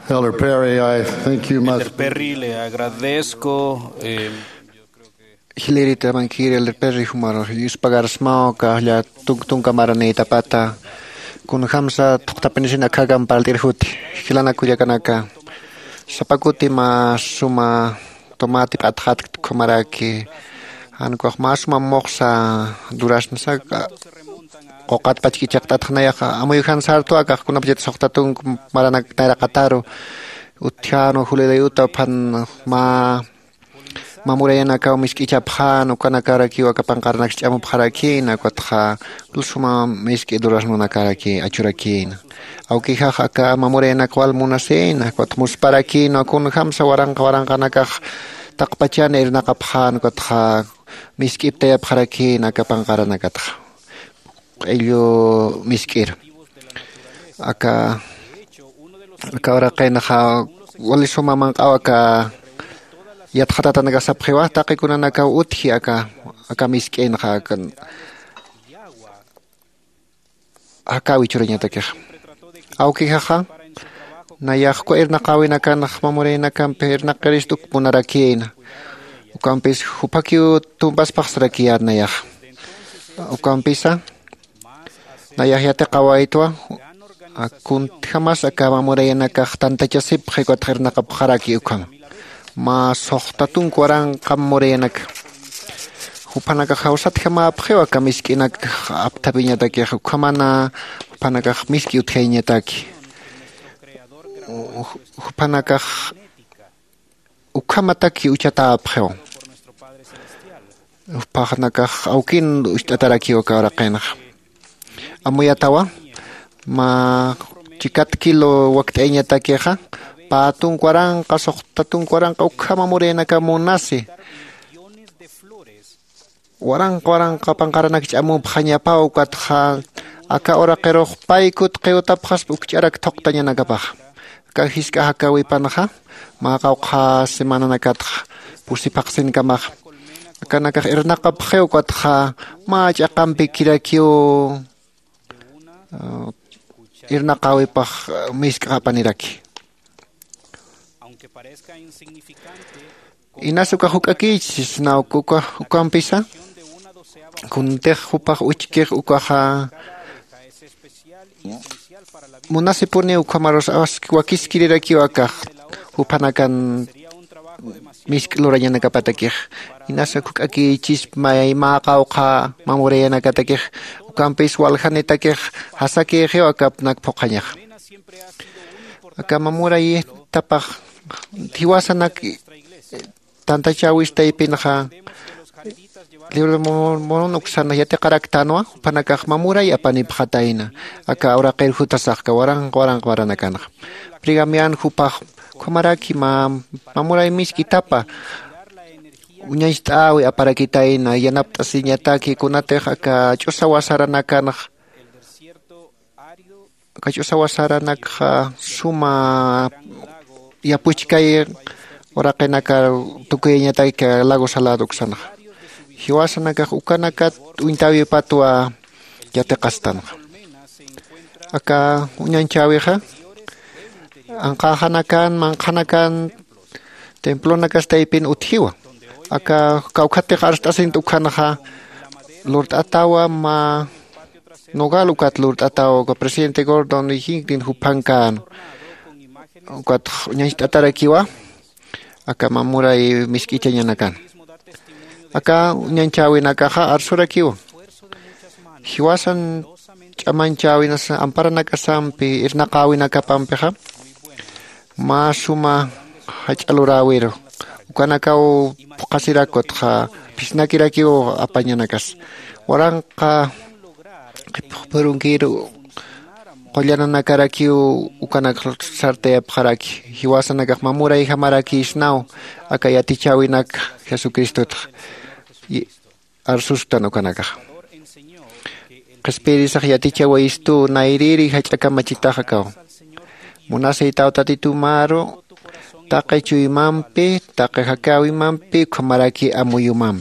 Elder Perry, I think you Elder must Perry, le agradezco. Hilirita mankiri Elder Perry humaro yuspagar smauka ya tung kamarani tapata kun hamsa tapenisina kagam paltirhuti hilana kuyakanaka sapakuti ma suma tomati pathat komaraki anko masuma moxa durasnsa qoqat pachkichaq tathnayqa amuyhan sartu aka kunapjet soqtatung maranak tairaqataru uthiano huledayuta phan mamurayana ka miskicha phan ukanakara ki wakapanqarnak chamu pharakina kotha lusuma miski durasnuna karaki achurakina aukiha aka mamurayana kwal munasena kot musparakina kun hamsa waranqanaka taqpachana irnaqa phan kotha miski taya pharakina kapanqaranakatha ello miskir acá ahora kainaha wali suma man awaka yathatata naga saphewa taqikuna naka uthi aka miskin ha kan aka wichuranya takeh auki ha nayah ko erna qawina kan mamurena kan perna qeristuk punarakina ukampis hupakiu tumbas paxrakiar nayah ukampisa Nayahya qawaitwa kun jamás acaba morena ka tanta sip khekot kherna ka pharaki ukam ma sohtatun koran kam morena hupana ka hausat khama phewa ka miskina aptabinya ta ke khamana hupana ka miski uthainya ta ki hupana ka ukamata ki uchata phewa hupana ka aukin ustataraki ka raqena amuyatawa ma chikat kilo waktenya takeja patun kuaran qasoqtatun kuaran qaukama morena ka munasi waran qapanqaranak chamu phanya pau katha aka ora qero paikut qeuta phas ukcharak thoqtanya nagapah ka hiska hakawi panha ma qauqa semana nakat pusipaqsin kamah kana ka irnaqa pheu katha ma chaqampi kirakio irna qawi pah miska paniraki inasuka hukaki sna ukampisa kunte hupah uchkir ukaha munasipune ukamaros wakiskiriraki waka hupanakan misk loranya nakapatakih inasuk aki chis mai ma qauqa mamureyana katakih ukampis walhanita kih hasaki hiwa kapnak pokanya aka mamuray tapah hiwasanak tanta chawis taipinha libre monok sana yate karaktanwa panakah mamuray apani phataina aka ora qir hutasak ka warang nakana prigamian hupah kumaraki mamuray miski tapa uñaystawi aparakitaina yanapta siñataki kunate aka chusawasaranakan suma yapuchkay oraqenaka tukuyañataki lago salado ksana hiwasanaka ukanaka uintawi patwa yate qastan aka uñanchawiha manqanakan templo nakastaypin uthiwa aka kaukhate qarstasin tukhanaha Lord Atawa ma nogalukat Lord Atawa ko presidente Gordon Hincklin hupankan kat nyanstatarakiwa aka mamuray miskichanya nakan aka nyanchawi nakaha arsurakiwa hiwasan chamanchawi nas ampara nakasampi irnaqawi nakapampeha masuma hachalurawiro ukanakau qasirakot kha pisnakirakiu apañanakas waranqa qipurunkiru qollananakarakiu ukanak sarte pharaki hiwasanakaq mamuray hamaraki isnaw akayatichawinak Jesucristo arsustan ukanakaq qespirisa yatichawi istu nairiri hach'akamachitaqa kaw munasay tawtatitumaro taqay chuymanpi taqay hakawimampi khamaraki amuyumampi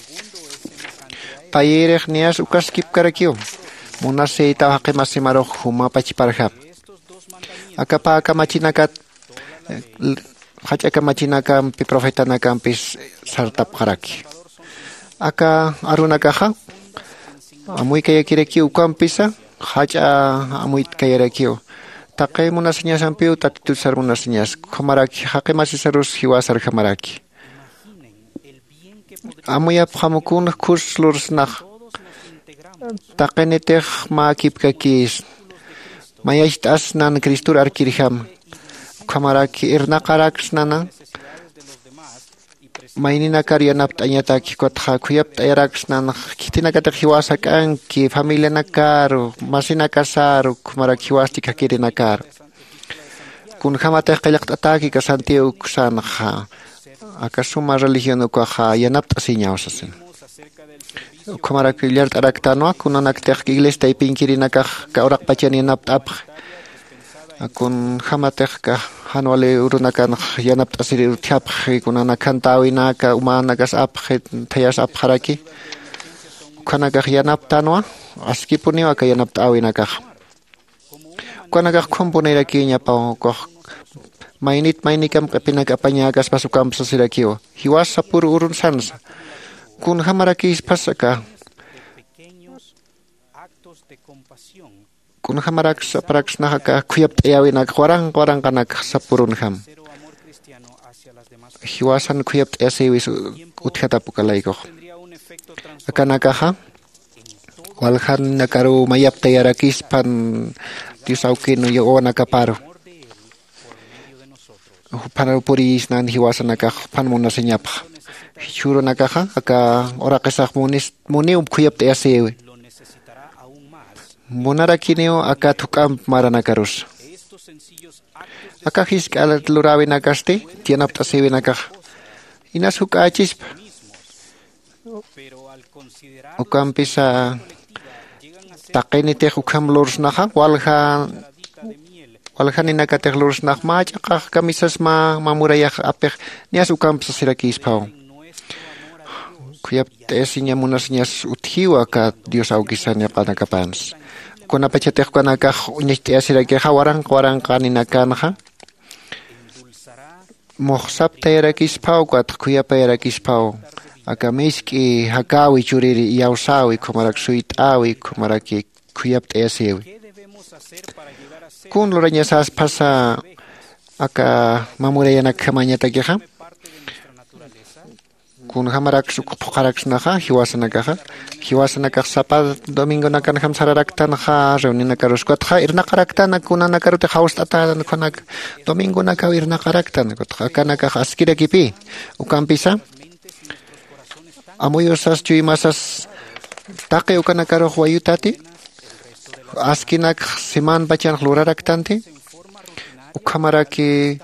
payiraq nias ukaskip karakiu munasay tawaqi masimarok humapachiparhap akapa akamachinakat hachaka machinaka pi profetana pis sartap haraki aka arunakaha amuy kayakireki ukampisa hacha amuy kayarakiu taqay munaseñas ampiu takitusar munaseñas khamaraki haqimasisarus hiwasar khamaraki amuyap hamukun kurslursnaq taqenetej makipkakis mayashtas nan Kristur arkirham khamaraki irnaqaraksnana maynina karyanapta añataki kotqa khuyapta ayaraksnana kitinakata hiwasakan ki familia nakar masina kasar khamaraki hiwasti kakiri nakar kun khamata qillaqt'ataki ka Santiago kusanaqa akasuma religión ukaqa yanapta siñawsasin khamaraki llart'araktanwa kunanaktiq iglesia taypinkirinakaq ka uraqpachani yanapta apq akun hamatekka hanwale urunakan yanapta siri uthiapq kunana kantawinaka umanakas apq thayas apqaraki kanaka yanaptanwa askipuniwa ka yanapta awinaka kanaka komponeraki ñapa ko maynikam kapinaka apañakas pasukam sasirakiwa hiwasa puru urun sansa kun hamarakis pasaka kun hamaraks praksnahaka khuyap ayawinak warang kanak sapurunham hiwasan khuyap asewis utkhatapukalayko akanakaha walhan nakaru mayap tayarakis pan tisaukin yoona kaparo para puris nan hiwasan nakah pan munaseñap churo nakaha aka oraqesaq muni khuyap asewi Monarakineo aka tukam maranakarus. Aka hiskal lurawi nakaste, tianapta sewi nakah. Inas hukachisp. Ukam pisa taqenite hukam lurs naha, walhan inakateh lurs nah machakah kamisas mamurayak apeh, nias ukam sasirakis pao. Kuyap tesinya munasnyas uthiwa ka Dios aukisannya kanakapans. Kuna pachatek kanaka unyiste asirake hawarang kaninakanaha mohsap tayrakis pau kat kuyapa yarakis pau akamiski hakawi churiri yausawi kumarak suitawi kumaraki kuyap tayasiwi kun loranya sas pasa aka mamurayanak kamanyatakiha kun hamarak suk pokaraksnaha hiwasanaka sapa domingo nakan ham sararaktan ha reunina karuskotha irnaqaraktan kunanakarute haustata konak domingo naka irnaqaraktan kotha kanaka askirakipi ukampisa amuyosas chuimasas taqe ukanakaro wayutati askinak siman bachan luraraktanti ukamaraki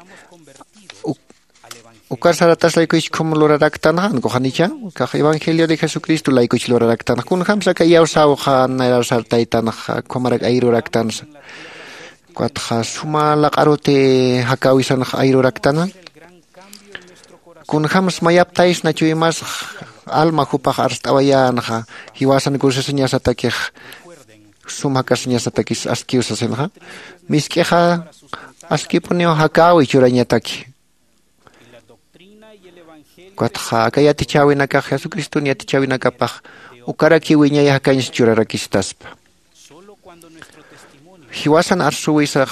ukar saratas laikuch como loraraktanhan kohanicha ka evangelio de Jesucristo laikuch loraraktan kun hamsa ka yausaw khan na sartaitan komarak airoraktan kwatha suma laqarote hakawisan airoraktan kun hams mayaptais na chuimas alma hupaq arstawayan hiwasan kursesnya satakih sumakasnya satakis askiusasenha miskeha askipunio hakawi churanyataki Kwatha kaya tichawinaka Jesucristo ni tichawinakapaq ukaraki wiñaya hakañas churarakistaspa hiwasan arsuwisaq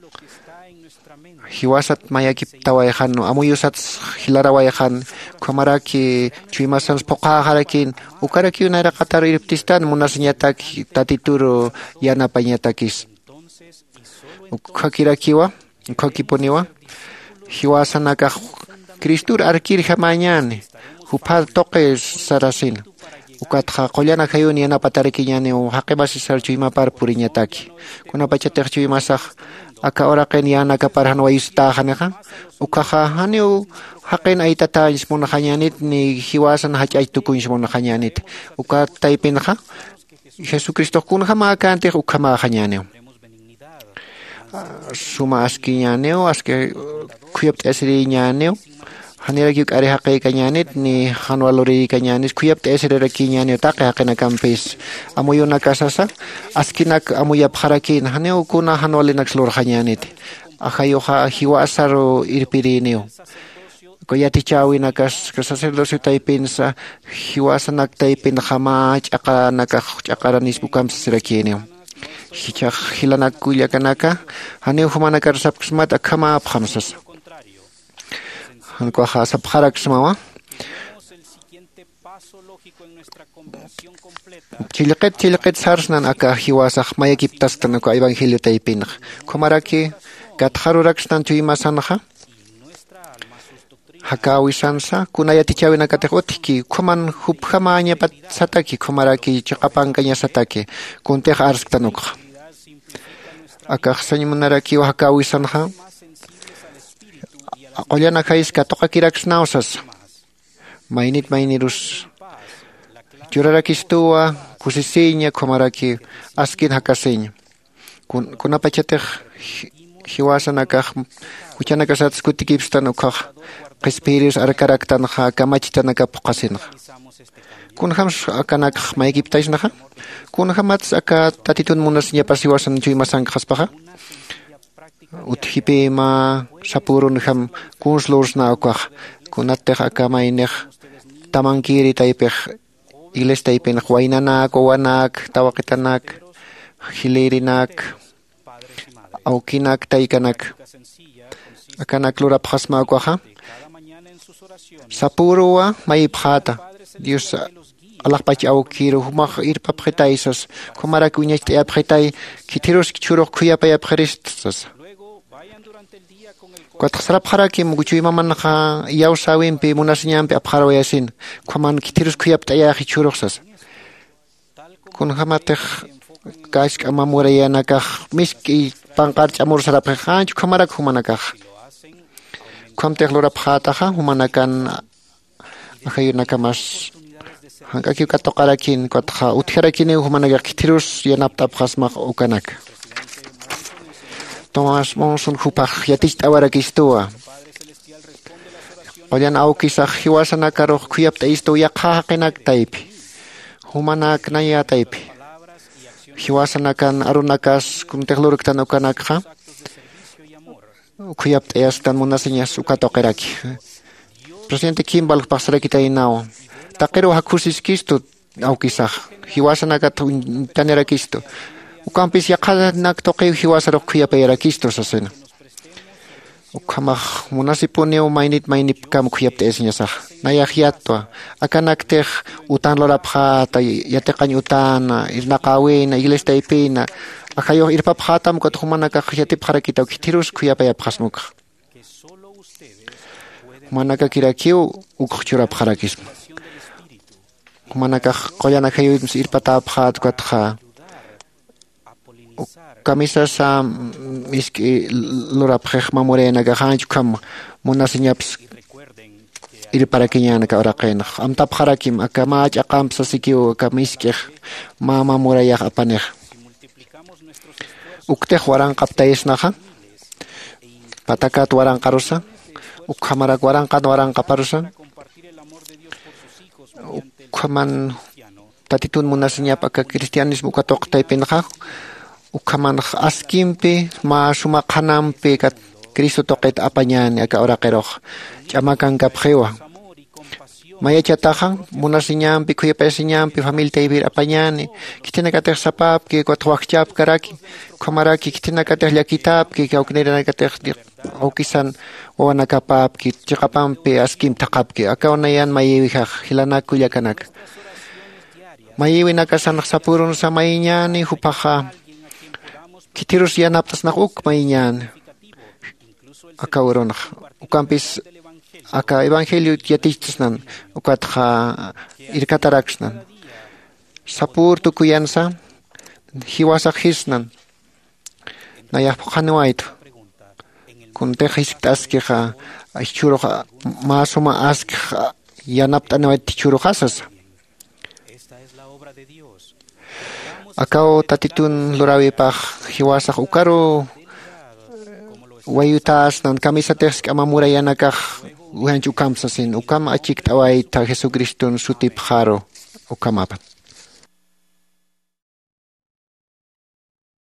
hiwasat mayakip tawayhan amuyusat hilarawayhan komaraki chuimasans poqaharakin ukaraki unaraqatar iriptistan munasñatak tatituro yanapañatakis ukakirakiwa ukakipuniwa hiwasanaka Kristur arkirja mañana upal toque sarasin ukatha qollana khayuni yana patarikiñani haqibasi sarchuima par puriñataki kuna pachaterchuima saq aka oraqen yana kaparhan wayustahanqa ukaha haniu haqen aitata ismunahañanit ni hiwasan hachay tukunch munahañanit uka taypinqa Jesucristo kunja makanti ukama hañani suma askiñaneo aske kuyap esriñaneo haniraki ari haqay kañanit ni hanwalori kañanis kuyap esreraki ñaneo taqi haqina kampis amuyuna kasasa askinak amuyap harakin haneo kuna hanwalinak slor hañanit ajayoja hiwasaro irpirineo. Koyati chawina kas sacerdocio taipinsa hiwasanak taipin jama chakaranis bukam sirakineo. Hichak hilanak kuya kanaka haneu humanakar sapksmat akama aphamsas. Hanko ha sapharak smawa. Chiliqet sarsnan aka hiwasaq mayakiptastan ko evangelio taipin. Komaraki gatharurakstan tuimasanha. Hakawisansa kunayati chawina katekotiki kuman huphamanya pat sataki kumaraki chaqapankanya sataki kunteq arsktanukqa akaqsañi munaraki hakawisanha qollana kayska toqakiraksnausas mainirus churarakistuwa kusisiña kumaraki askin hakasiña kunapachateq hiwasanakaq huchanakasats kutikipstanukaq Qespirius arkaraktanqa kamachitanaka puqasinqa. Kunhams akanak maykiptaisnaqa. Kunhamats aka tatitun munasnya pasiwasan chuymasan khaspaqa. Uthipima sapurun ham kunslosna aqaq. Kunatte aka maineq tamankiri taipeh iles taipin huaynanak owanak tawaqitanak hilirinak aukinak taikanak. Akanak lurap khasma aqaqa. Sapurua may phata Dios alaqpachi awkiru humaq irpapqitaisas kumarak uñach t'ayapqitay kitiros kichuruk khuyapay apqaristas Quatqsarapqarakim guchuymamanqa yawsawinpi munasñanpi apqarawayasin kuman kitiros khuyapt'ayaqi churuqsas kunhamatiq kashka mamurayanakaq miski panqar ch'amursarapqa qanchu kumarak humanakaq Komtek lura phataha humanakan ahayunaka mas hankaki katoqarakin qatqa uthirakin humanaga kitirus yanaptap khasmaq ukanak Tomas monsun hupaq yatich tawarakistua Oyan aukisaq hiwasanaka ruq khuyapta istu yaqaqinak taypi humanak naya taypi hiwasanakan arunakas kumtek luruktan ukanakqa Kuyapta yastan munaseñas ukatoqiraki. Presidente Kimball pasaraki tainao. Taqiro hakusiskisto aukisaq. Hiwasanaka tanerakisto. Ukampis yaqanak toqiw hiwasaruq kuyapayarakisto sasena. Ukamaq munasipuneo mainit kam kuyapta esiñasaq. Nayaqyatwa. Akanakteq utan lorapqata yateqañ utana irnaqawina iglesia Akayo irpaphatam kot humanaka yatip harakita kitirus kuyapaya phasmuka. Humanaka kirakiu ukchurap harakis. Humanaka qoyana kayu irpatap phat kotha. Kamisa sa miski lurap khekh mamorena ga khanj kam munasiñaps irparakiñana ka oraqen. Amtap harakim akamach aqam sasikiu kamiski mama murayaq apaneh. Ukteh warang kaptaisnaha patakat warang karusa ukhamarak warang kaparusa ukhaman tatitun munasnya paka kristianismo katok taipinha ukhaman askimpi ma sumakhanampi kat Kristo toqet apanyan aka oraqeroq chamakan kaphewa Maya chatahan munasiñampi kuyapaysiñampi familia taybir apañani kitinakateq sapapki kotwaqchap karaki khamaraki kitinakateq llakitapki kawkniranakateq awkisan wawanakapapki chiqapampi askim taqapki akawnayan mayiwihaq hilanaku llakanak mayiwi nakasanaq sapurun samayñani hupaqa kitirus yanaptasnaq uk mayñani akawrunaq ukampis Aka evangelio yatichtasnan ukatqa irkataraksnan sapur tukuyansa hiwasaq hisnan nayaqpanuaytu kunteq hisktaskiqa churuqa masuma askiqa yanapt'anuayta churuqasas akaw tatitun lurawipaq hiwasaq ukaru wayutasnan kamisateq amamurayanakaq Uhanchu kamsasin ukama achik tawai ta Jesucristo sutip jaro ukamapan